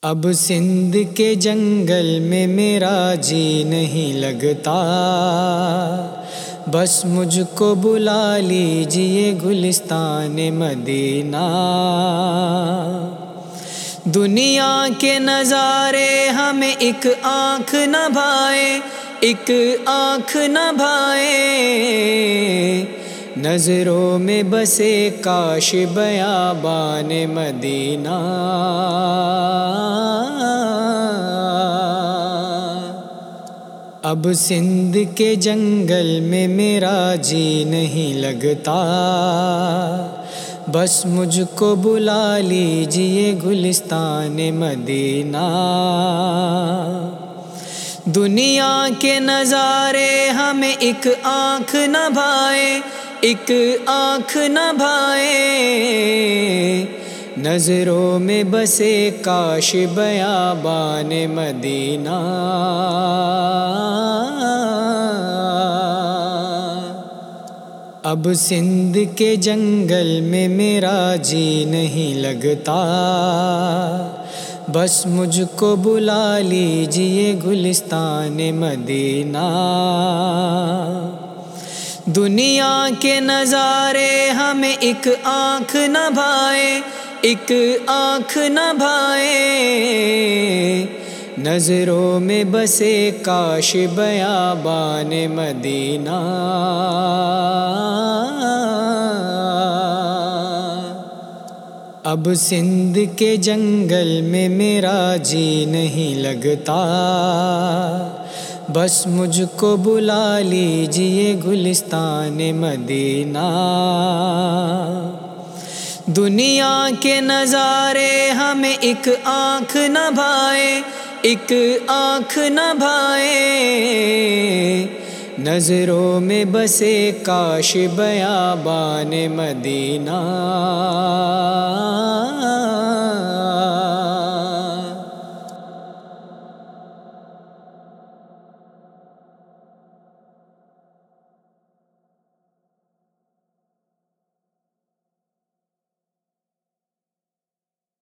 اب سندھ کے جنگل میں میرا جی نہیں لگتا، بس مجھ کو بلا لیجئے گلستان مدینہ۔ دنیا کے نظارے ہمیں ایک آنکھ نہ بھائے، ایک آنکھ نہ بھائے، نظروں میں بسے کاش بیابان مدینہ۔ اب سندھ کے جنگل میں میرا جی نہیں لگتا، بس مجھ کو بلا لیجئے گلستان مدینہ۔ دنیا کے نظارے ہمیں ایک آنکھ نہ بھائے، ایک آنکھ نہ بھائے، نظروں میں بسے کاش بیابان مدینہ۔ اب سندھ کے جنگل میں میرا جی نہیں لگتا، بس مجھ کو بلا لیجئے گلستان مدینہ۔ دنیا کے نظارے ہمیں ایک آنکھ نہ بھائے، ایک آنکھ نہ بھائے، نظروں میں بسے کاش بیابان مدینہ۔ اب سندھ کے جنگل میں میرا جی نہیں لگتا، بس مجھ کو بلا لیجئے گلستان مدینہ۔ دنیا کے نظارے ہمیں ایک آنکھ نہ بھائے، ایک آنکھ نہ بھائے، نظروں میں بسے کاش بیابان مدینہ۔